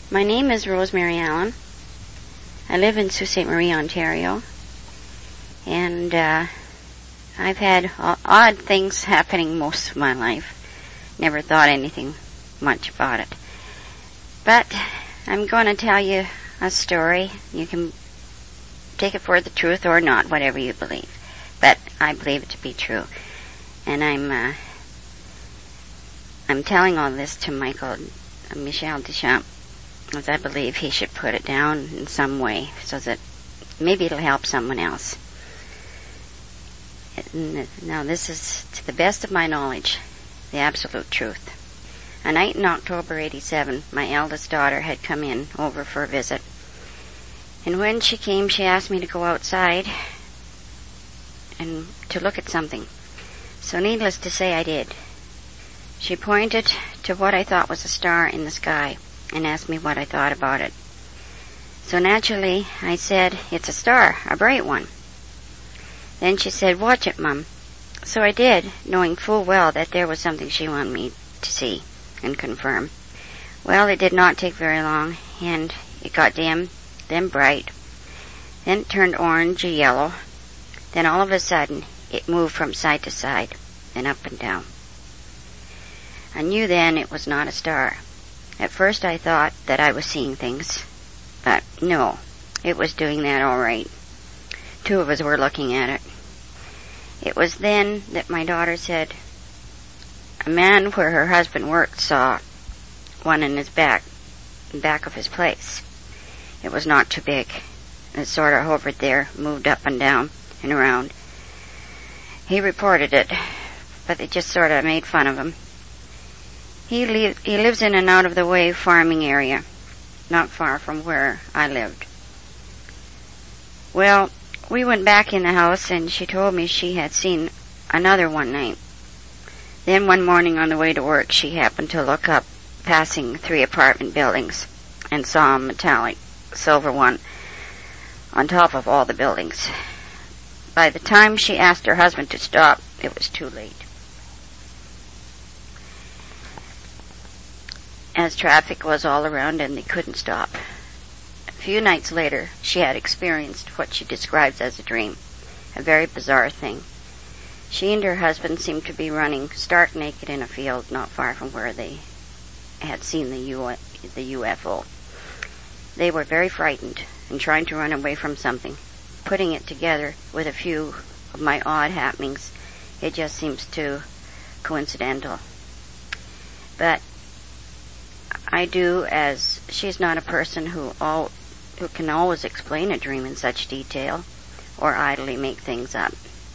My name is Rosemary Allen. I live in Sault Ste. Marie, Ontario. And I've had odd things happening most of my life. Never thought anything much about it. But I'm going to tell you a story. You can take it for the truth or not, whatever you believe. But I believe it to be true. And I'm telling all this to Michel Deschamps, as I believe he should put it down in some way so that maybe it'll help someone else. Now this is, to the best of my knowledge, the absolute truth. A night in October 87, my eldest daughter had come in over for a visit. And when she came, she asked me to go outside and to look at something. So needless to say, I did. She pointed to what I thought was a star in the sky and asked me what I thought about it. So naturally, I said, "It's a star, a bright one." Then she said, "Watch it, Mum." So I did, knowing full well that there was something she wanted me to see and confirm. Well, it did not take very long, and it got dim, then bright, then it turned orange or yellow. Then all of a sudden, it moved from side to side, and up and down. I knew then it was not a star. At first I thought that I was seeing things, but no, it was doing that all right. Two of us were looking at it. It was then that my daughter said, a man where her husband worked saw one in his back of his place. It was not too big. It sort of hovered there, moved up and down and around. He reported it, but they just sort of made fun of him. He lives in an out-of-the-way farming area, not far from where I lived. Well, we went back in the house, and she told me she had seen another one night. Then one morning on the way to work, she happened to look up, passing 3 apartment buildings, and saw a metallic silver one on top of all the buildings. By the time she asked her husband to stop, it was too late. As traffic was all around and they couldn't stop. A few nights later, she had experienced what she describes as a dream, a very bizarre thing. She and her husband seemed to be running stark naked in a field not far from where they had seen the UFO. They were very frightened and trying to run away from something. Putting it together with a few of my odd happenings, it just seems too coincidental. But I do, as she's not a person who can always explain a dream in such detail or idly make things up.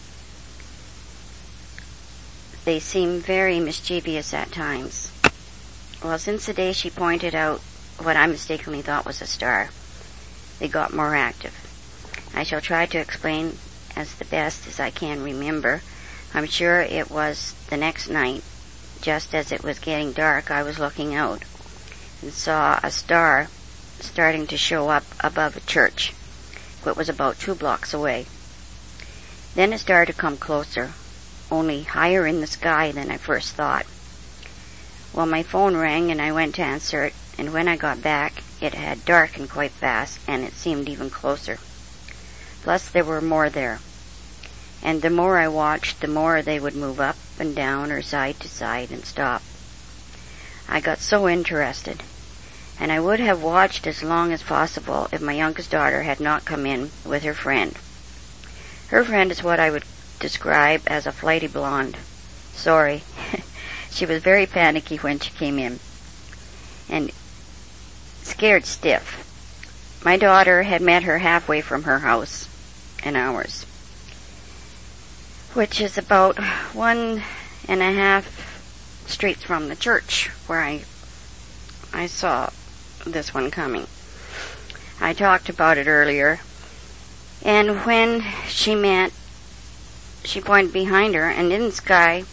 They seem very mischievous at times. Well, since the day she pointed out what I mistakenly thought was a star, they got more active. I shall try to explain as the best as I can remember. I'm sure it was the next night, just as it was getting dark, I was looking out and saw a star starting to show up above a church. It was about 2 blocks away. Then it started to come closer, only higher in the sky than I first thought. Well, my phone rang and I went to answer it, and when I got back, it had darkened quite fast and it seemed even closer. Plus there were more there. And the more I watched, the more they would move up and down or side to side and stop. I got so interested, and I would have watched as long as possible if my youngest daughter had not come in with her friend. Her friend is what I would describe as a flighty blonde. Sorry. She was very panicky when she came in, and scared stiff. My daughter had met her halfway from her house and ours, which is about 1.5 streets from the church where I saw this one coming. I talked about it earlier, and when she met, she pointed behind her, and in the sky,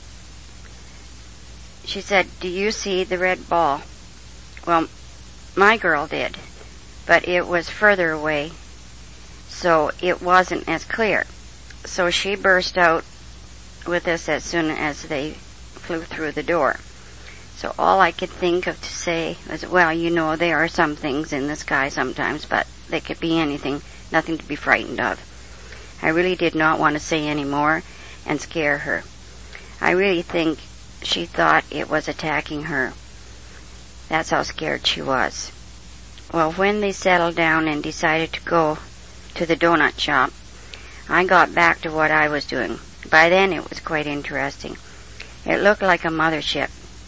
she said, "Do you see the red ball?" Well, my girl did, but it was further away, so it wasn't as clear. So she burst out with us as soon as they flew through the door. So all I could think of to say was, well, there are some things in the sky sometimes, but they could be anything, nothing to be frightened of. I really did not want to say any more and scare her. I really think she thought it was attacking her. That's how scared she was. Well, when they settled down and decided to go to the donut shop, I got back to what I was doing. By then it was quite interesting. It looked like a mothership, ?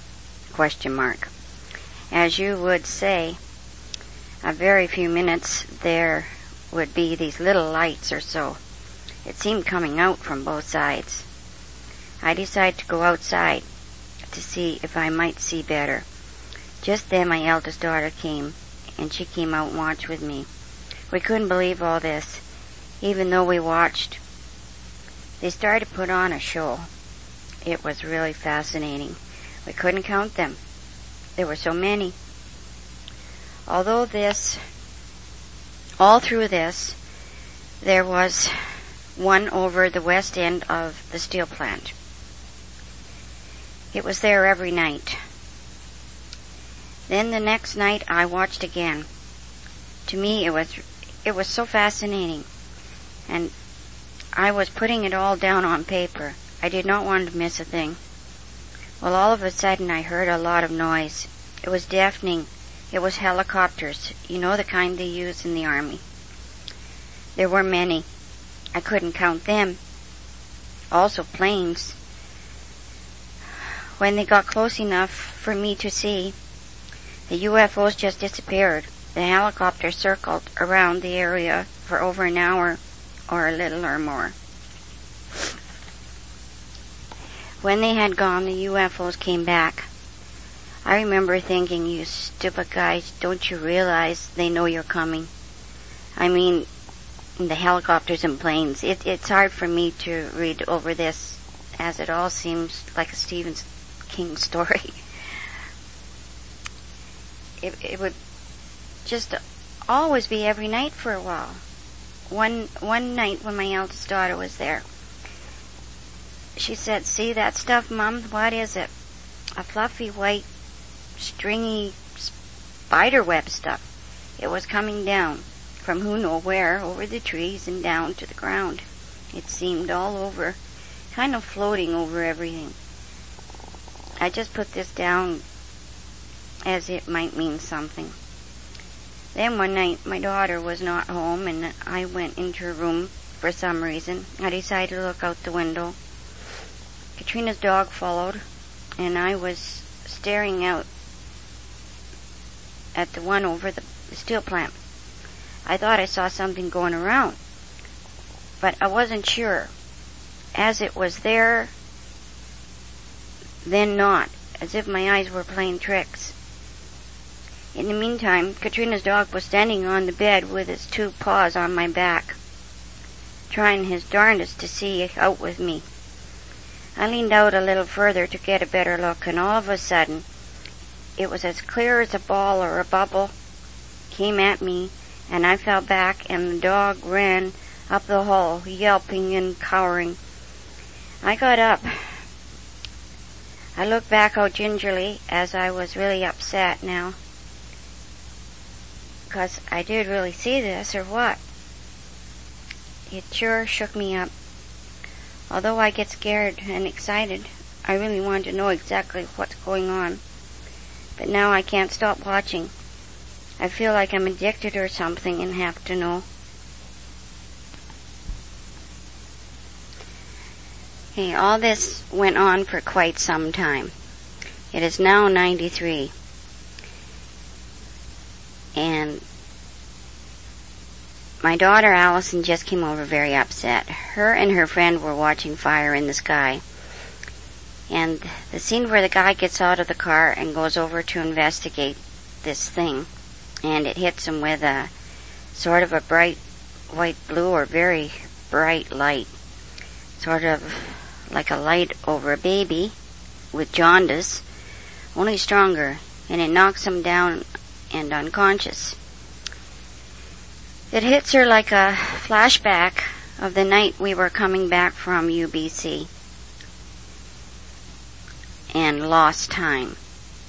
As you would say, a very few minutes there would be these little lights or so. It seemed coming out from both sides. I decided to go outside to see if I might see better. Just then my eldest daughter came, and she came out and watched with me. We couldn't believe all this, even though we watched. They started to put on a show. It was really fascinating. We couldn't count them. There were so many. All through this, there was one over the west end of the steel plant. It was there every night. Then the next night I watched again. To me it was so fascinating, and I was putting it all down on paper. I did not want to miss a thing. Well, all of a sudden I heard a lot of noise. It was deafening. It was helicopters, the kind they use in the army. There were many. I couldn't count them. Also planes. When they got close enough for me to see, the UFOs just disappeared. The helicopter circled around the area for over an hour or a little or more. When they had gone, the UFOs came back. I remember thinking, you stupid guys, don't you realize they know you're coming? I mean, the helicopters and planes. It's hard for me to read over this, as it all seems like a Stephen King story. It would just always be every night for a while. One night when my eldest daughter was there, she said, "See that stuff, Mom? What is it?" A fluffy white stringy spider web stuff. It was coming down from who knows where, over the trees and down to the ground. It seemed all over, kind of floating over everything. I just put this down as it might mean something. Then one night my daughter was not home and I went into her room for some reason. I decided to look out the window. Katrina's dog followed, and I was staring out at the one over the steel plant. I thought I saw something going around, but I wasn't sure. As it was there, then not, as if my eyes were playing tricks. In the meantime, Katrina's dog was standing on the bed with his two paws on my back, trying his darndest to see out with me. I leaned out a little further to get a better look, and all of a sudden, it was as clear as a ball or a bubble, came at me, and I fell back, and the dog ran up the hole, yelping and cowering. I got up. I looked back out gingerly, as I was really upset now, because I did really see this, or what? It sure shook me up. Although I get scared and excited, I really want to know exactly what's going on. But now I can't stop watching. I feel like I'm addicted or something and have to know. Okay, all this went on for quite some time. It is now 93. And my daughter Allison just came over very upset. Her and her friend were watching fire in the sky. And the scene where the guy gets out of the car and goes over to investigate this thing, and it hits him with a sort of a bright white blue or very bright light, sort of like a light over a baby with jaundice, only stronger, and it knocks him down and unconscious. It hits her like a flashback of the night we were coming back from UBC and lost time.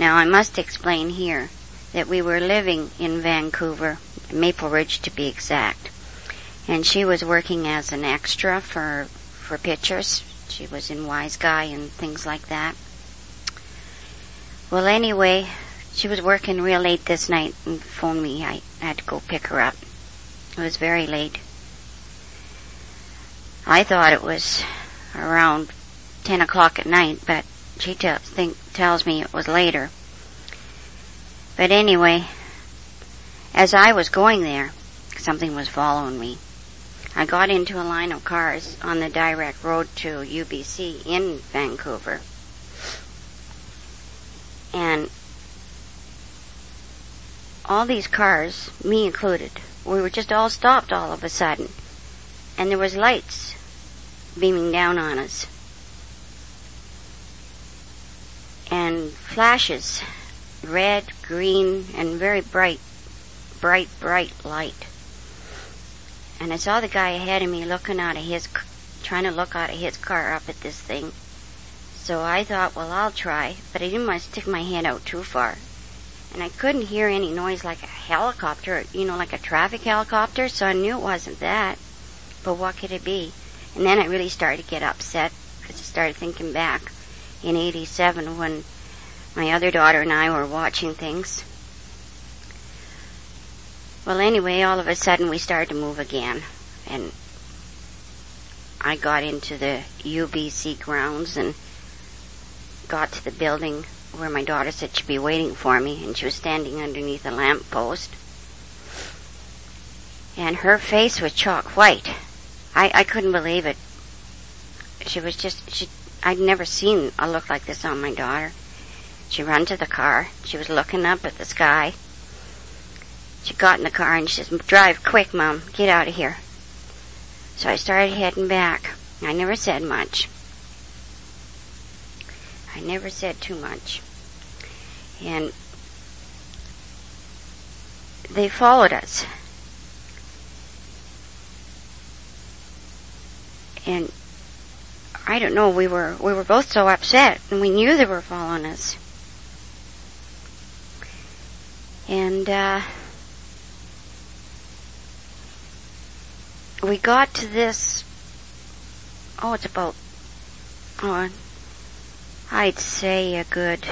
Now, I must explain here that we were living in Vancouver, Maple Ridge to be exact, and she was working as an extra for pictures. She was in Wise Guy and things like that. Well, anyway, she was working real late this night and phoned me. I had to go pick her up. It was very late. I thought it was around 10 o'clock at night, but she tells me it was later. But anyway, as I was going there, something was following me. I got into a line of cars on the direct road to UBC in Vancouver. And all these cars, me included, we were just all stopped all of a sudden. And there was lights beaming down on us. And flashes, red, green, and very bright light. And I saw the guy ahead of me trying to look out of his car up at this thing. So I thought, well, I'll try, but I didn't want to stick my head out too far. And I couldn't hear any noise like a helicopter, like a traffic helicopter, so I knew it wasn't that. But what could it be? And then I really started to get upset, because I started thinking back in 87 when my other daughter and I were watching things. Well, anyway, all of a sudden we started to move again, and I got into the UBC grounds and got to the building where my daughter said she'd be waiting for me, and she was standing underneath a lamppost. And her face was chalk white. I couldn't believe it. I'd never seen a look like this on my daughter. She ran to the car. She was looking up at the sky. She got in the car and she says, "Drive quick, Mom. Get out of here." So I started heading back. I never said much. I never said too much. And they followed us. And I don't know, we were both so upset, and we knew they were following us. And we got to this, it's about, I'd say a good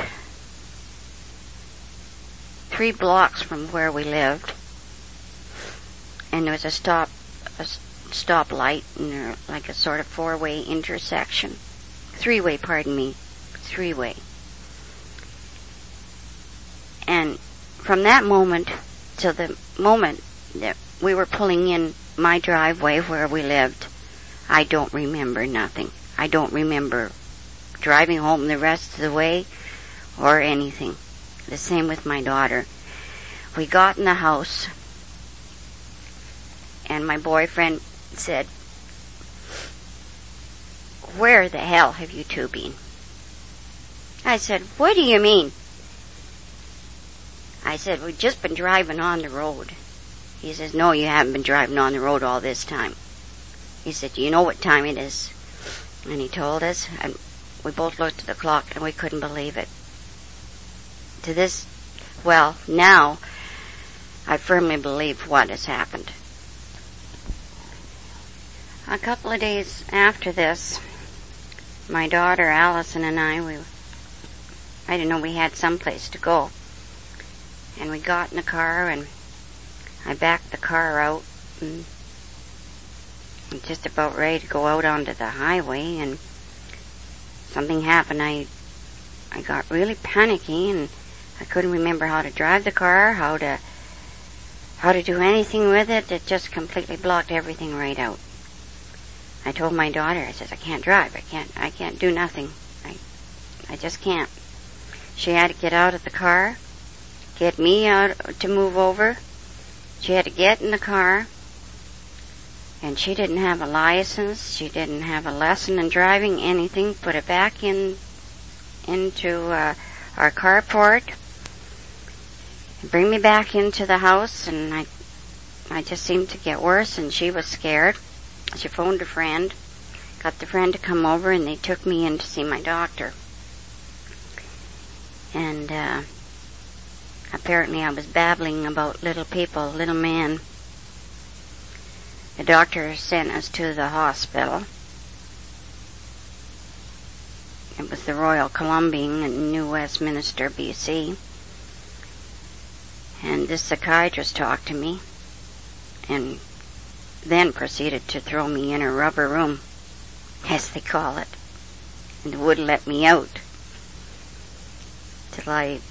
3 blocks from where we lived. And there was a stoplight and like a sort of 4-way intersection. 3-way, pardon me. 3-way. And from that moment till the moment that we were pulling in my driveway where we lived, I don't remember nothing. I don't remember driving home the rest of the way or anything. The same with my daughter. We got in the house and my boyfriend said, "Where the hell have you two been?" I said, "What do you mean?" I said, "We've just been driving on the road." He says, "No, you haven't been driving on the road all this time." He said, "Do you know what time it is?" And he told us, and we both looked at the clock and we couldn't believe it. Now I firmly believe what has happened. A couple of days after this, my daughter Allison and I didn't know we had someplace to go. And we got in the car and I backed the car out and I'm just about ready to go out onto the highway, and something happened. I got really panicky and I couldn't remember how to drive the car, how to do anything with it. It just completely blocked everything right out. I told my daughter, I said, "I can't drive. I can't do nothing. I just can't." She had to get out of the car, get me out to move over. She had to get in the car, and she didn't have a license. She didn't have a lesson in driving, anything. Put it back into our carport, and bring me back into the house, and I just seemed to get worse, and she was scared. She phoned a friend, got the friend to come over, and they took me in to see my doctor. And apparently I was babbling about little people, little men. The doctor sent us to the hospital. It was the Royal Columbian in New Westminster, BC. And this psychiatrist talked to me and then proceeded to throw me in a rubber room, as they call it, and wouldn't let me out till I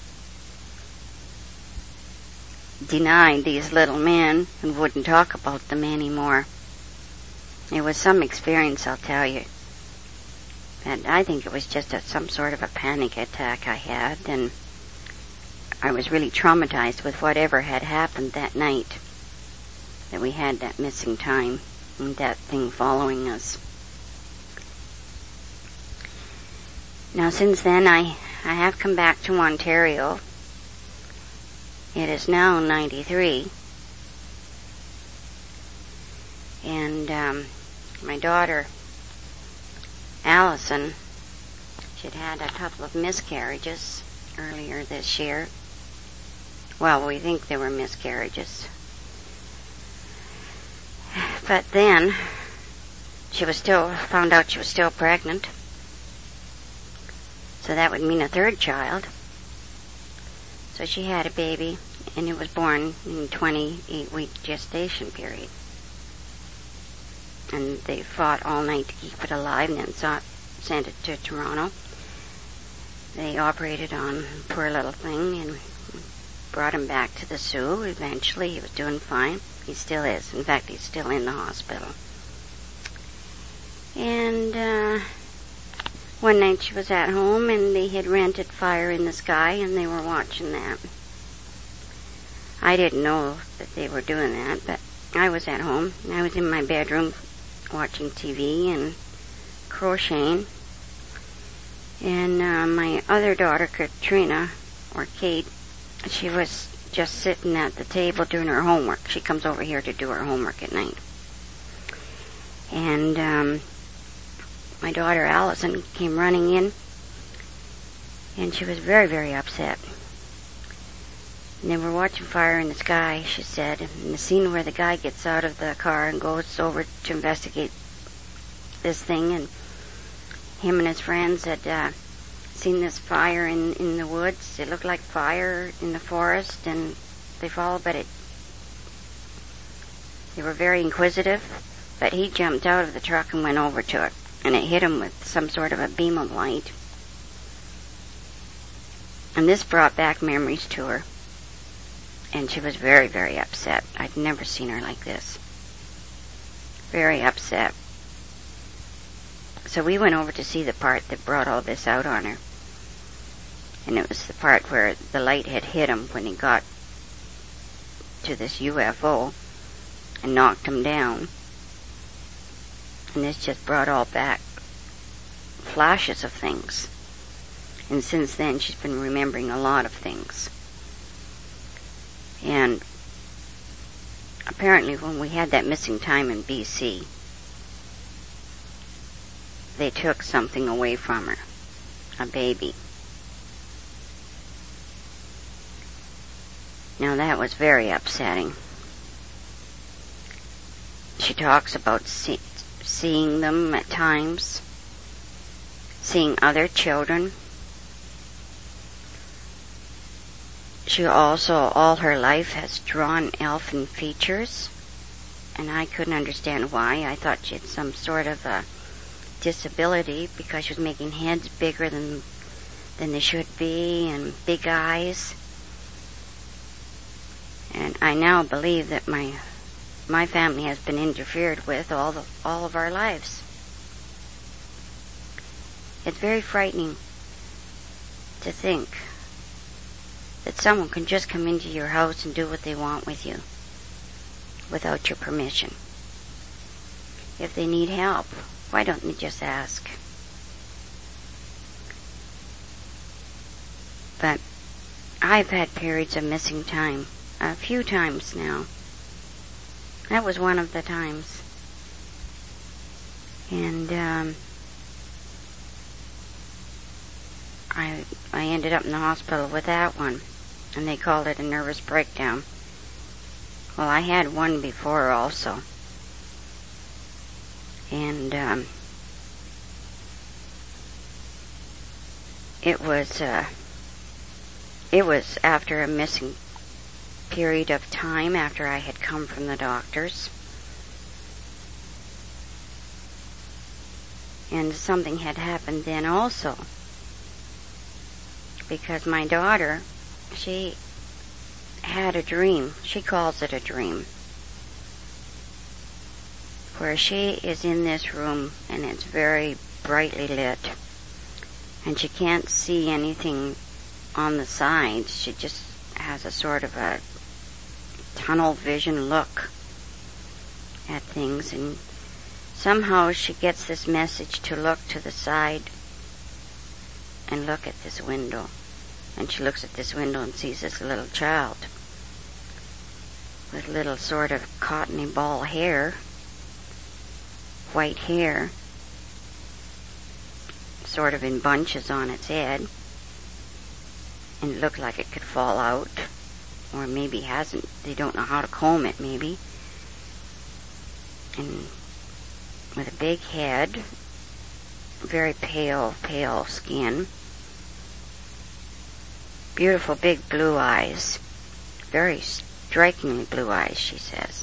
denied these little men and wouldn't talk about them anymore. It was some experience, I'll tell you. And I think it was just some sort of a panic attack I had, and I was really traumatized with whatever had happened that night, that we had that missing time and that thing following us. Now since then I have come back to Ontario. It is now 93. And my daughter, Allison, she'd had a couple of miscarriages earlier this year. Well, we think they were miscarriages. But then she was found out she was still pregnant. So that would mean a third child. So she had a baby, and it was born in 28-week gestation period. And they fought all night to keep it alive and then sent it to Toronto. They operated on poor little thing and brought him back to the Soo. Eventually, he was doing fine. He still is. In fact, he's still in the hospital. And one night she was at home, and they had rented Fire in the Sky, and they were watching that. I didn't know that they were doing that, but I was at home. I was in my bedroom watching TV and crocheting. And my other daughter, Katrina, or Kate, she was just sitting at the table doing her homework. She comes over here to do her homework at night. And my daughter Allison came running in, and she was very, very upset. And they were watching Fire in the Sky, she said, and the scene where the guy gets out of the car and goes over to investigate this thing, and him and his friends had seen this fire in the woods. It looked like fire in the forest, and they followed, but they were very inquisitive, but he jumped out of the truck and went over to it, and it hit him with some sort of a beam of light. And this brought back memories to her, and she was very, very upset. I'd never seen her like this. Very upset. So we went over to see the part that brought all this out on her. And it was the part where the light had hit him when he got to this UFO and knocked him down. And this just brought all back flashes of things. And since then, she's been remembering a lot of things. And apparently when we had that missing time in BC, they took something away from her, a baby. Now that was very upsetting. She talks about seeing them at times, seeing other children. She also, all her life, has drawn elfin features, and I couldn't understand why. I thought she had some sort of a disability because she was making heads bigger than they should be, and big eyes. And I now believe that my family has been interfered with all of our lives. It's very frightening to think that someone can just come into your house and do what they want with you without your permission. If they need help, why don't they just ask? But I've had periods of missing time, a few times now. That was one of the times. And I ended up in the hospital with that one, and they called it a nervous breakdown. Well, I had one before also, and it was after a missing period of time after I had come from the doctors. And something had happened then also. Because my daughter, she had a dream. She calls it a dream. Where she is in this room and it's very brightly lit. And she can't see anything on the sides. She just has a sort of a tunnel vision look at things, and somehow she gets this message to look to the side and look at this window. And she looks at this window and sees this little child with little sort of cottony ball hair, white hair, sort of in bunches on its head, and it looked like it could fall out, or maybe hasn't. They don't know how to comb it, maybe. And with a big head, very pale skin, beautiful big blue eyes, very strikingly blue eyes, she says,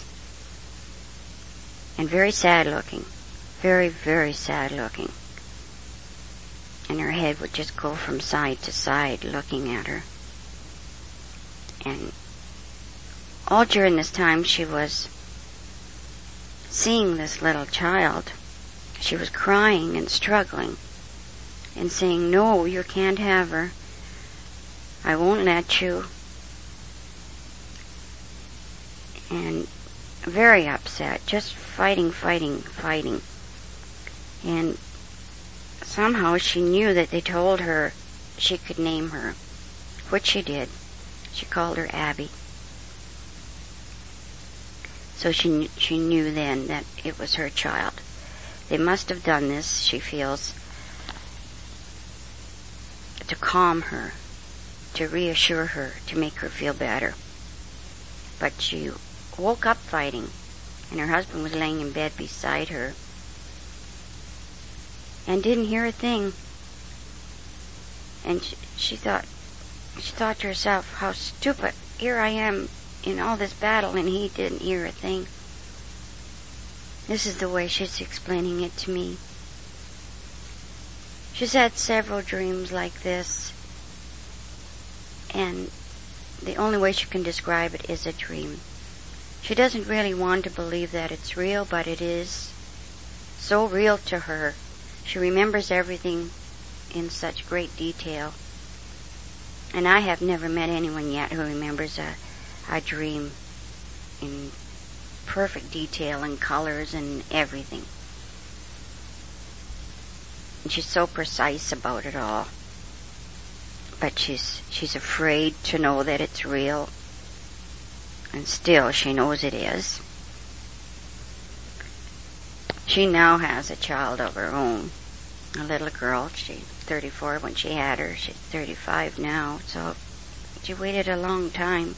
and very sad looking, very, very sad looking. And her head would just go from side to side looking at her. And all during this time she was seeing this little child. She was crying and struggling and saying, "No, you can't have her. I won't let you." And very upset, just fighting. And somehow she knew that they told her she could name her, which she did. She called her Abby. So she knew then that it was her child. They must have done this, she feels, to calm her, to reassure her, to make her feel better. But she woke up fighting, and her husband was laying in bed beside her, and didn't hear a thing. And she thought to herself, how stupid. Here I am in all this battle and he didn't hear a thing. This is the way she's explaining it to me. She's had several dreams like this, and the only way she can describe it is a dream. She doesn't really want to believe that it's real, but it is so real to her. She remembers everything in such great detail. And I have never met anyone yet who remembers a dream in perfect detail and colors and everything. And she's so precise about it all. But she's afraid to know that it's real. And still she knows it is. She now has a child of her own, a little girl. She's 34 when she had her. She's 35 now, so she waited a long time.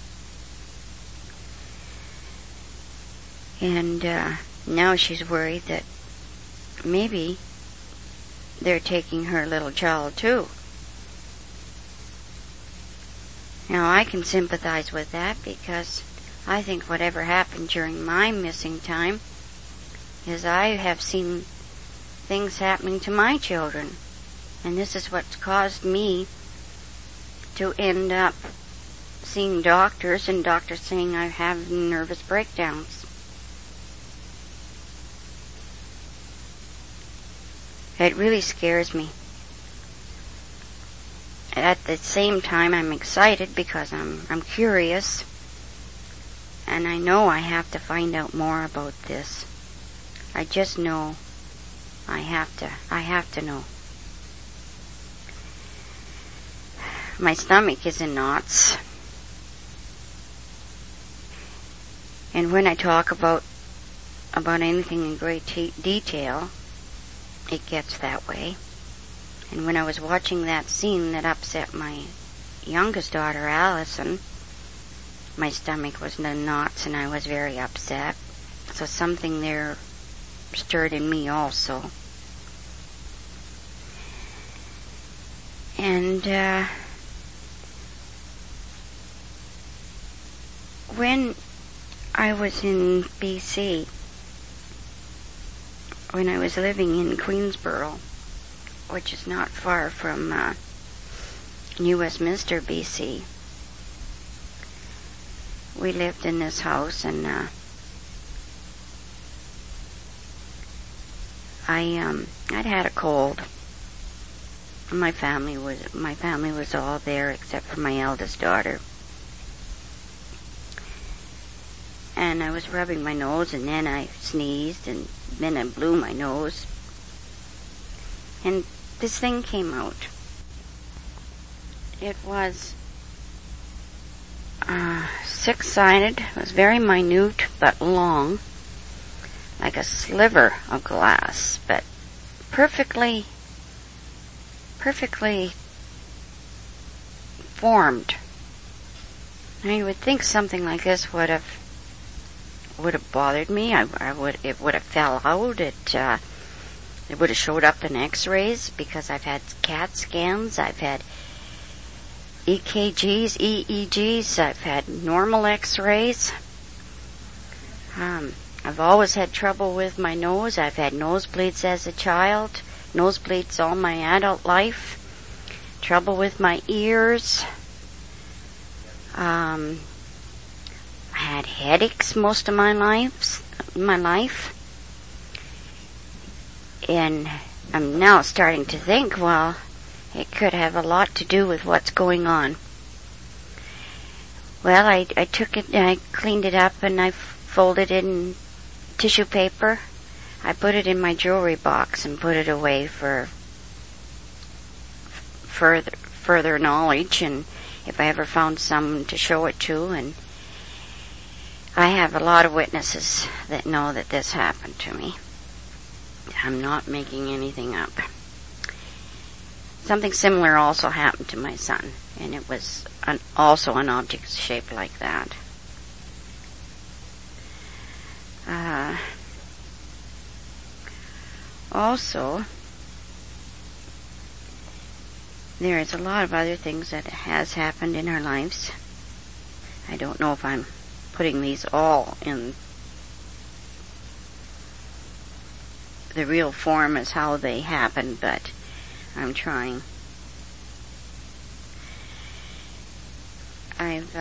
And now she's worried that maybe they're taking her little child too. Now I can sympathize with that, because I think whatever happened during my missing time is I have seen things happening to my children. And this is what's caused me to end up seeing doctors, and doctors saying I have nervous breakdowns. It really scares me. At the same time, I'm excited because I'm curious, and I know I have to find out more about this. I just know I have to know. My stomach is in knots. And when I talk about anything in great detail, it gets that way. And when I was watching that scene that upset my youngest daughter, Allison, my stomach was in knots and I was very upset. So something there stirred in me also. And when I was in BC, when I was living in Queensboro, which is not far from New Westminster, BC, we lived in this house, and I'd had a cold. My family was all there except for my eldest daughter. And I was rubbing my nose, and then I sneezed, and then I blew my nose. And this thing came out. It was six-sided. It was very minute but long, like a sliver of glass, but perfectly formed. Now you would think something like this would have bothered me. It would have fell out. It would have showed up in X-rays, because I've had CAT scans, I've had EKGs, EEGs, I've had normal X-rays. I've always had trouble with my nose. I've had nosebleeds as a child, nosebleeds all my adult life, trouble with my ears. I had headaches most of my life. And I'm now starting to think, well, it could have a lot to do with what's going on. Well, I took it, I cleaned it up, and I folded it in tissue paper. I put it in my jewelry box and put it away for further knowledge, and if I ever found someone to show it to. And I have a lot of witnesses that know that this happened to me. I'm not making anything up. Something similar also happened to my son, and it was also an object shaped like that. Also, there is a lot of other things that has happened in our lives. I don't know if I'm putting these all in the real form as how they happened, but I'm trying. I've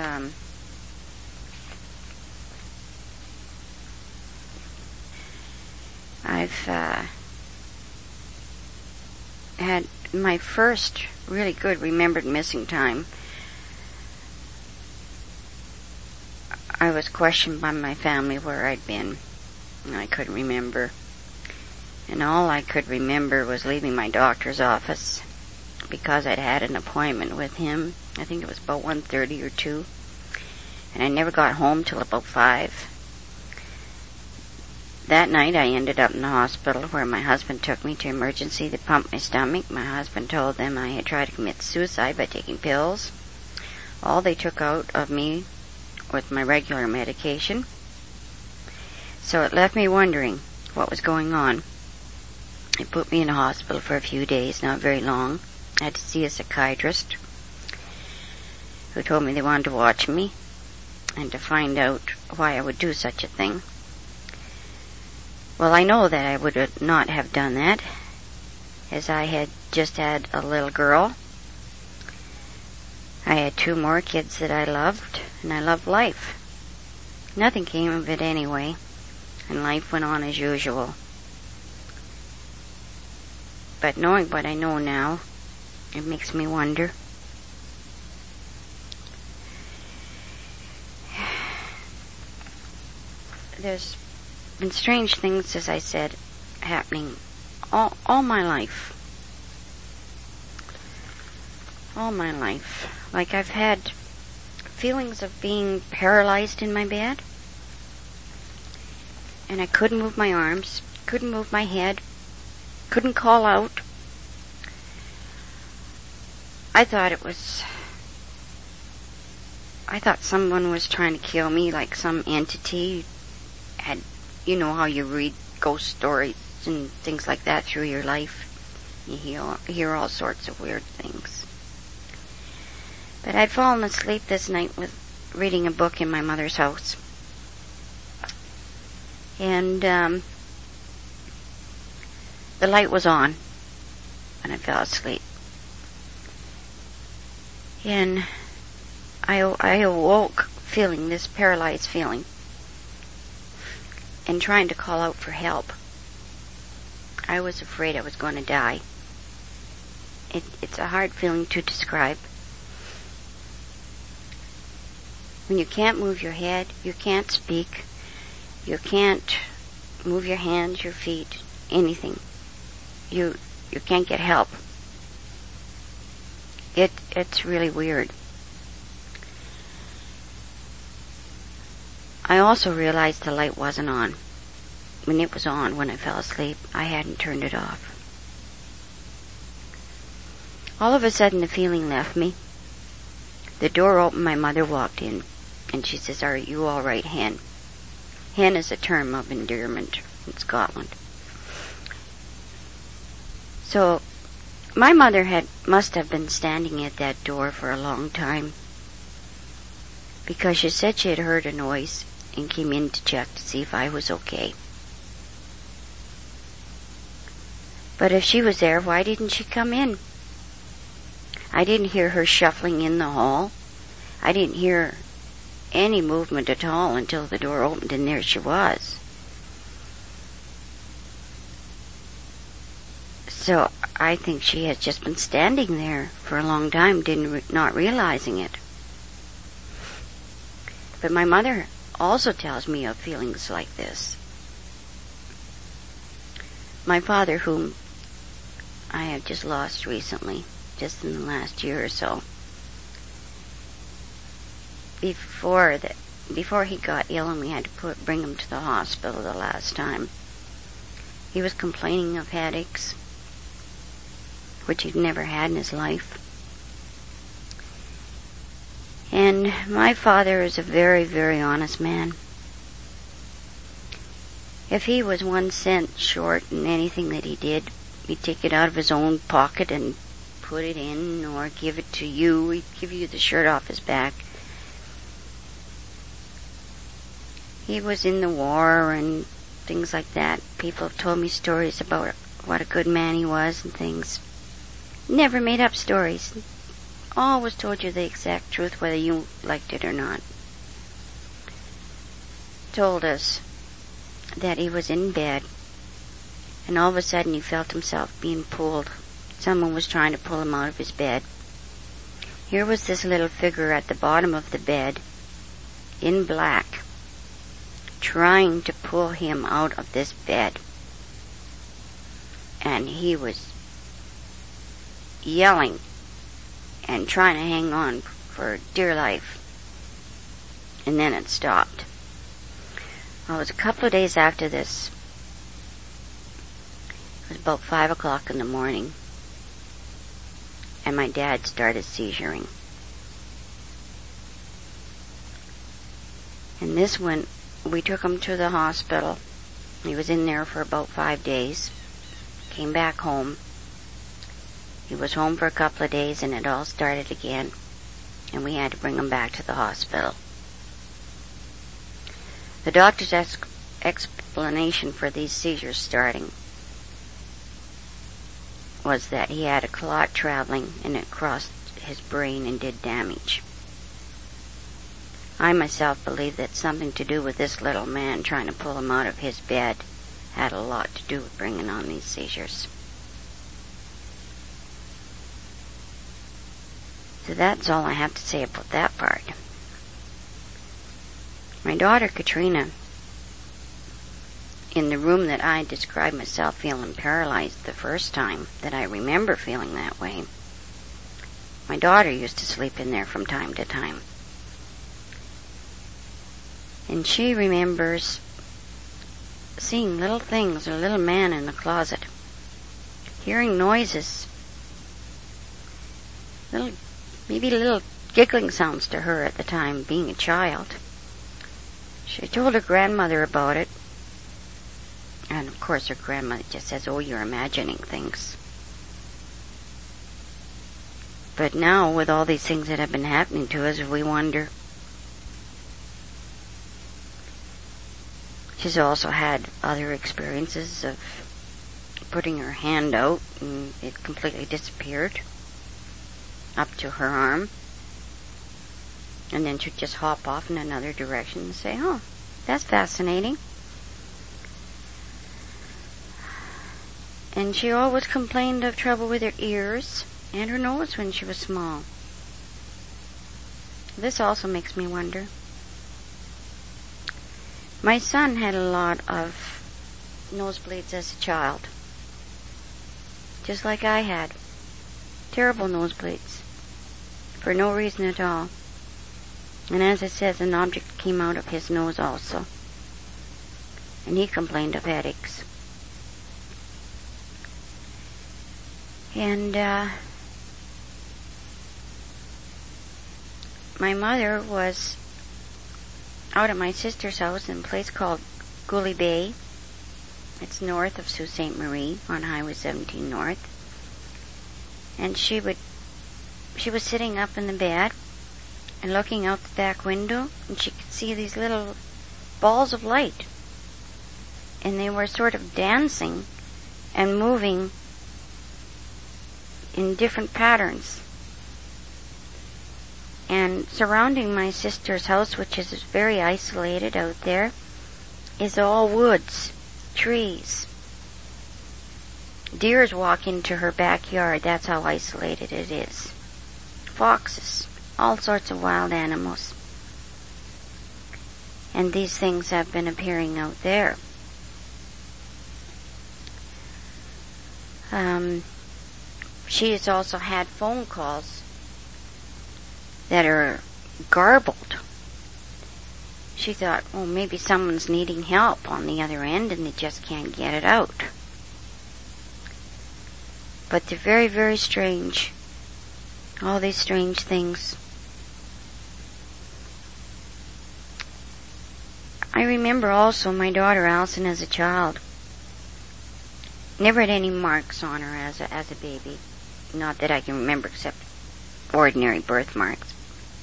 had my first really good remembered missing time. I was questioned by my family where I'd been, and I couldn't remember. And all I could remember was leaving my doctor's office because I'd had an appointment with him. I think it was about 1:30 or 2. And I never got home till about 5. That night I ended up in the hospital where my husband took me to emergency to pump my stomach. My husband told them I had tried to commit suicide by taking pills. All they took out of me was my regular medication. So it left me wondering what was going on. They put me in a hospital for a few days, not very long. I had to see a psychiatrist who told me they wanted to watch me and to find out why I would do such a thing. Well, I know that I would not have done that, as I had just had a little girl. I had 2 more kids that I loved, and I loved life. Nothing came of it anyway, and life went on as usual. But knowing what I know now, it makes me wonder. There's been strange things, as I said, happening all my life. All my life. Like I've had feelings of being paralyzed in my bed, and I couldn't move my arms, couldn't move my head, couldn't call out. I thought someone was trying to kill me, like some entity had, you know how you read ghost stories and things like that through your life. You hear all sorts of weird things. But I'd fallen asleep this night with reading a book in my mother's house. And the light was on when I fell asleep. And I awoke feeling this paralyzed feeling and trying to call out for help. I was afraid I was going to die. It's a hard feeling to describe. When you can't move your head, you can't speak, you can't move your hands, your feet, anything. You can't get help. It's really weird. I also realized the light wasn't on. When it was on, when I fell asleep, I hadn't turned it off. All of a sudden the feeling left me. The door opened, my mother walked in, and she says, "Are you all right, Hen?" Hen is a term of endearment in Scotland. So, my mother must have been standing at that door for a long time, because she said she had heard a noise and came in to check to see if I was okay. But if she was there, why didn't she come in? I didn't hear her shuffling in the hall. I didn't hear any movement at all until the door opened and there she was. So I think she has just been standing there for a long time, not realizing it. But my mother also tells me of feelings like this. My father, whom I have just lost recently, just in the last year or so, before he got ill and we had to bring him to the hospital the last time, he was complaining of headaches, which he'd never had in his life. And my father is a very, very honest man. If he was 1 cent short in anything that he did, he'd take it out of his own pocket and put it in, or give it to you. He'd give you the shirt off his back. He was in the war and things like that. People have told me stories about what a good man he was and things. Never made up stories. Always told you the exact truth, whether you liked it or not. Told us that he was in bed, and all of a sudden he felt himself being pulled. Someone was trying to pull him out of his bed. Here was this little figure at the bottom of the bed, in black, trying to pull him out of this bed. And he was yelling and trying to hang on for dear life. And then it stopped. Well, it was a couple of days after this. It was about 5 o'clock in the morning. And my dad started seizuring. And this one, we took him to the hospital. He was in there for about 5 days. Came back home. He was home for a couple of days and it all started again. And we had to bring him back to the hospital. The doctor's explanation for these seizures starting was that he had a clot traveling and it crossed his brain and did damage. I myself believe that something to do with this little man trying to pull him out of his bed had a lot to do with bringing on these seizures. So that's all I have to say about that part. My daughter Katrina, in the room that I described myself feeling paralyzed the first time that I remember feeling that way, my daughter used to sleep in there from time to time. And she remembers seeing little things, a little man in the closet, hearing noises, little giggling sounds to her at the time, being a child. She told her grandmother about it, and of course her grandmother just says, "Oh, you're imagining things." But now, with all these things that have been happening to us, we wonder. She's also had other experiences of putting her hand out and it completely disappeared up to her arm. And then she'd just hop off in another direction and say, "Oh, that's fascinating." And she always complained of trouble with her ears and her nose when she was small. This also makes me wonder. My son had a lot of nosebleeds as a child, just like I had. Terrible nosebleeds, for no reason at all. And as it says, an object came out of his nose also, and he complained of headaches. And my mother was out at my sister's house in a place called Gooley Bay. It's north of Sault Ste. Marie on Highway 17 North. And she was sitting up in the bed and looking out the back window, and she could see these little balls of light. And they were sort of dancing and moving in different patterns. And surrounding my sister's house, which is very isolated out there, is all woods, trees. Deers walk into her backyard, that's how isolated it is. Foxes, all sorts of wild animals. And these things have been appearing out there. She has also had phone calls that are garbled. She thought, oh, maybe someone's needing help on the other end and they just can't get it out. But they're very, very strange. All these strange things. I remember also my daughter Alison as a child. Never had any marks on her as a baby. Not that I can remember except ordinary birthmarks.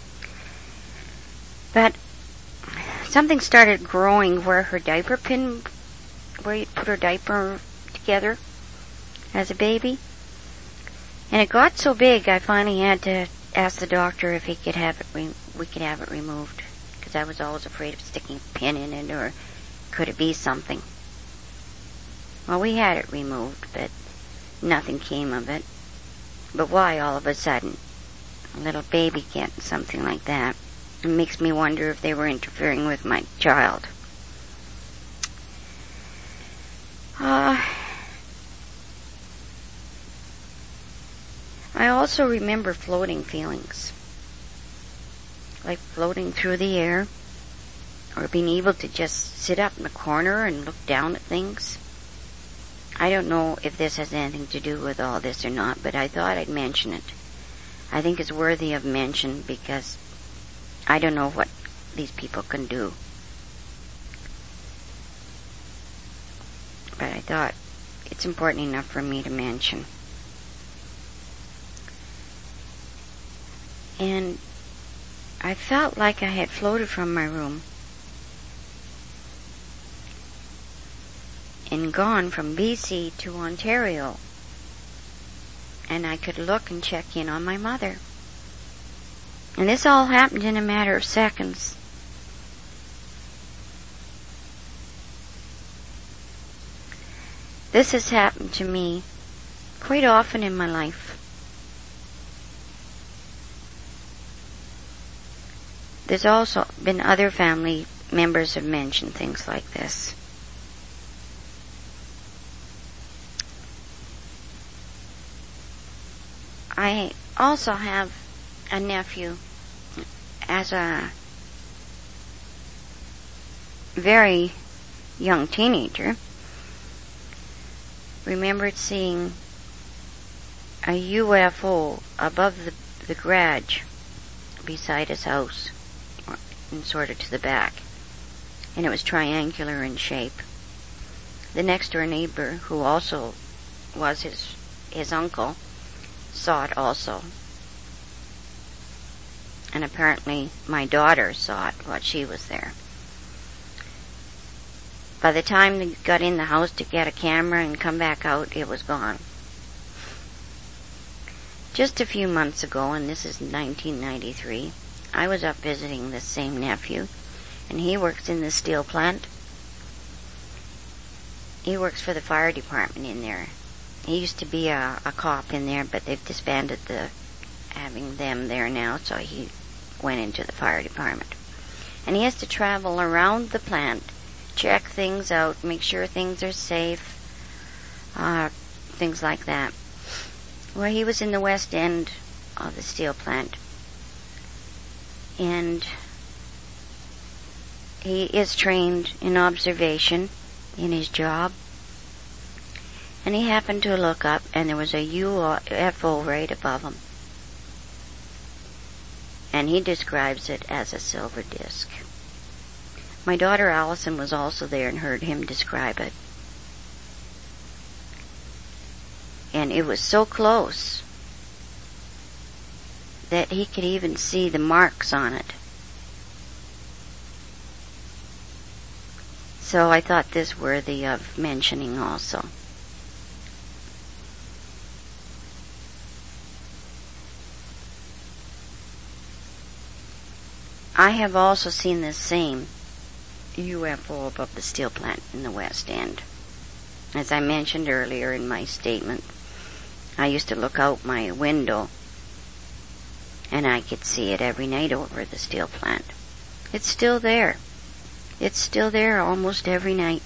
But something started growing where her diaper pin, where you put her diaper together as a baby. And it got so big I finally had to ask the doctor if he could have it we could have it removed. Because I was always afraid of sticking a pin in it, or could it be something? Well, we had it removed, but nothing came of it. But why all of a sudden? A little baby getting something like that. It makes me wonder if they were interfering with my child. I also remember floating feelings. Like floating through the air, or being able to just sit up in the corner and look down at things. I don't know if this has anything to do with all this or not, but I thought I'd mention it. I think it's worthy of mention because I don't know what these people can do. But I thought it's important enough for me to mention. And I felt like I had floated from my room and gone from BC to Ontario, and I could look and check in on my mother. And this all happened in a matter of seconds. This has happened to me quite often in my life. There's also been other family members have mentioned things like this. I also have a nephew as a very young teenager. Remembered seeing a UFO above the the garage beside his house, and sort of to the back, and it was triangular in shape. The next door neighbor, who also was his uncle, saw it also. And apparently my daughter saw it while she was there. By the time they got in the house to get a camera and come back out, it was gone. Just a few months ago, and this is 1993, I was up visiting this same nephew, and he works in the steel plant. He works for the fire department in there. He used to be a cop in there, but they've disbanded having them there now, so he went into the fire department. And he has to travel around the plant, check things out, make sure things are safe, things like that. Well, he was in the west end of the steel plant, and he is trained in observation in his job. And he happened to look up, and there was a UFO right above him. And he describes it as a silver disc. My daughter Allison was also there and heard him describe it. And it was so close that he could even see the marks on it. So I thought this worthy of mentioning also. I have also seen this same UFO above the steel plant in the west end. As I mentioned earlier in my statement, I used to look out my window and I could see it every night over the steel plant. It's still there. It's still there almost every night.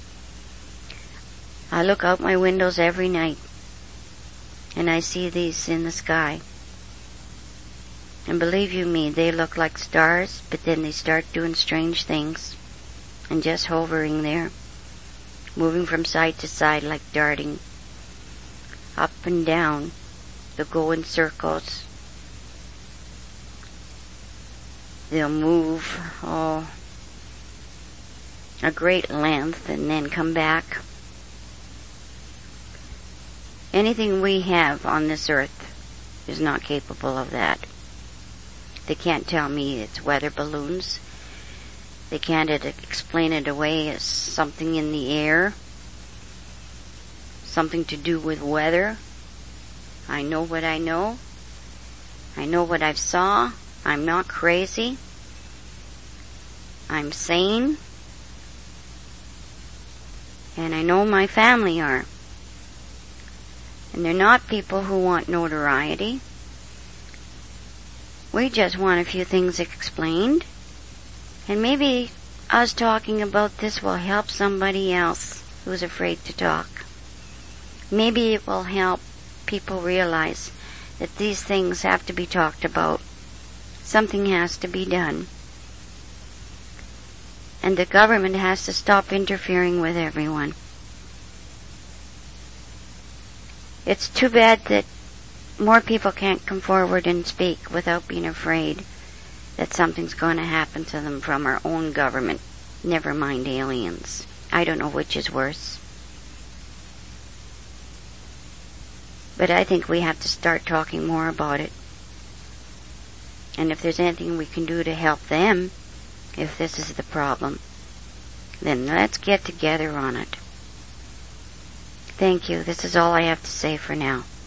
I look out my windows every night and I see these in the sky. And believe you me, they look like stars, but then they start doing strange things and just hovering there, moving from side to side like darting, up and down. They'll go in circles. They'll move a great length and then come back. Anything we have on this earth is not capable of that. They can't tell me it's weather balloons. They can't explain it away as something in the air, something to do with weather. I know what I know. I know what I've saw. I'm not crazy. I'm sane. And I know my family are. And they're not people who want notoriety. We just want a few things explained. And maybe us talking about this will help somebody else who's afraid to talk. Maybe it will help people realize that these things have to be talked about. Something has to be done. And the government has to stop interfering with everyone. It's too bad that more people can't come forward and speak without being afraid that something's going to happen to them from our own government. Never mind aliens. I don't know which is worse. But I think we have to start talking more about it. And if there's anything we can do to help them, if this is the problem, then let's get together on it. Thank you. This is all I have to say for now.